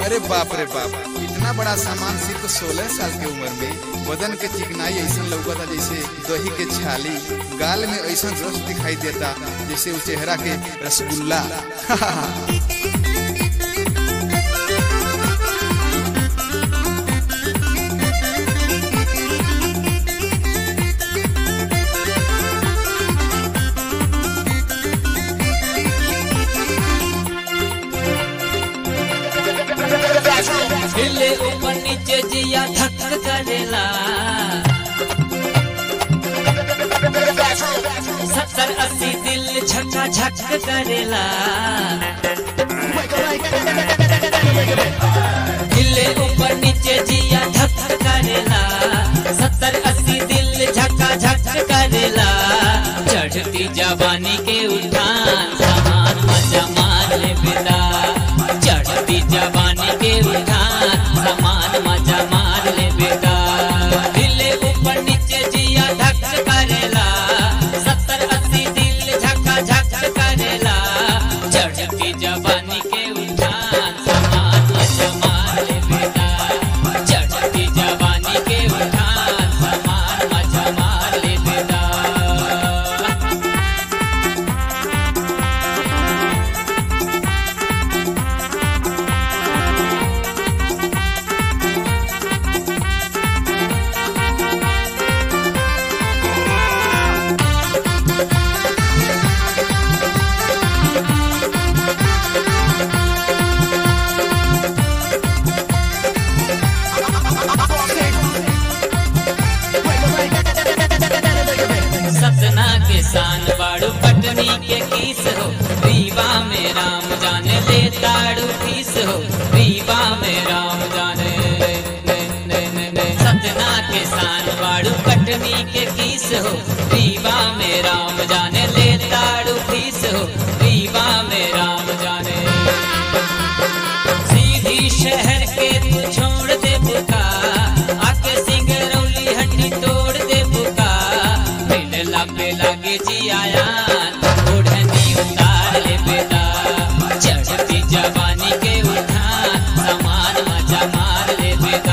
अरे बाप रे बाप, इतना बड़ा सामान सिर्फ 16 साल के उम्र में। बदन के चिकनाई ऐसा लौकता जैसे दही के छाली, गाल में ऐसा रस दिखाई देता जैसे उस चेहरा के रसगुल्ला। हिले ऊपर नीचे जिया धक करेला, 70-80 दिल झका झक करेला। हिले ऊपर नीचे जिया धक करेला, 70-80 दिल झका झक करेला। चढ़ती जवानी के उठान सामान मजा मार ले बेटा, चढ़ती जवानी के उठान सामान मजा मार ले बेटा। हिले ऊपर नीचे जिया धक करेला, 70-80 दिल झका झक करेला। चढ़ती जवानी के उठान सामान मजा मार ले बेटा, चढ़ती जवानी के उठान सामान मजा मार ले बेटा। सतना के शान बाड़ू पटनी के किस हो, रीवा में राम जाने ले ताड़ू किस हो, रीवा में राम जाने। सतना के शान बाड़ू पटनी के किस हो, रीवा में राम जाने ले ताड़ू किस हो, रीवा में राम जाने। सीधी शहर के तू छोड़ दे बुका, आके सिंगरौली हड्डी तोड़ दे बुका। पे लागे जी आया ओढ़नी उतार ले बेटा, चढ़ती जवानी के उठान सामान मजा मार ले बेटा।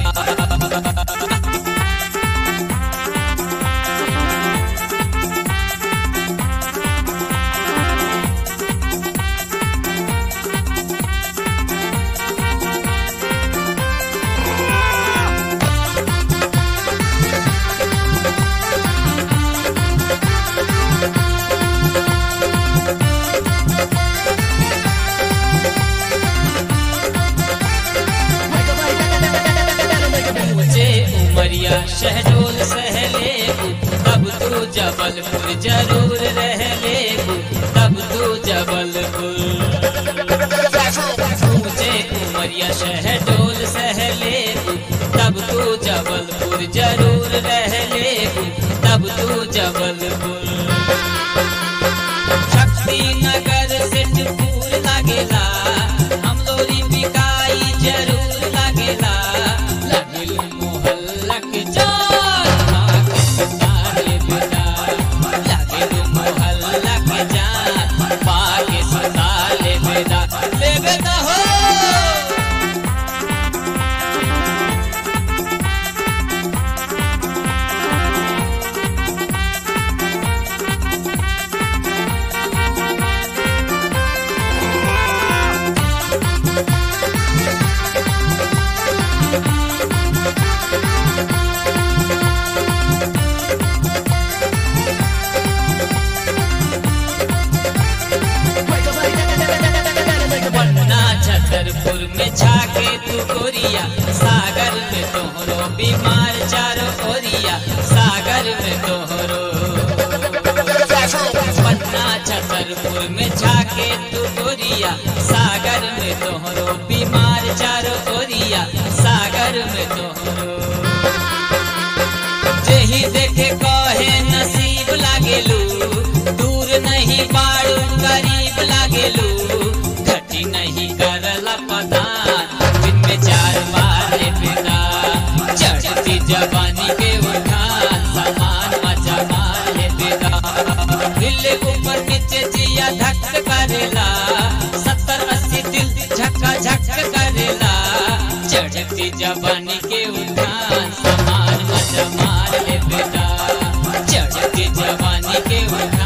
उमरिया शहडोल सह लेबू, तब तू जबलपुर जरूर रह लेबू, तब तू जबलपुर। मुझे उमरिया शहडोल सह लेबू, तब तू जबलपुर जरूर रह लेबू, तब तू जबलपुर। शक्ति नगर से टूर लागेला, हम लोरी बिकाई जरूर लागेला। छतरपुर में छाके तू गोरिया, सागर में तोहरो बीमार चारो ओरिया, सागर में तोहरो। पटना छतरपुर में छाके तू गोरिया, सागर में तोहरो बीमार चारो ओरिया, सागर में तोहरो। जेही देखे कहे नसीब लागेलू, दूर नहीं बाड़ू करीब लागेलू। घटी नहीं करला पदान, दिन में 4 बार ले बेटा, चढ़ती जवानी के उठान सामान मजा मार ले बेटा। दिल ऊपर नीचे जिया धक करेला, 70-80 दिल झका झक करेला। जवानी के उठान समान मजा मार ले बेटा चढ़ती जवानी के उठान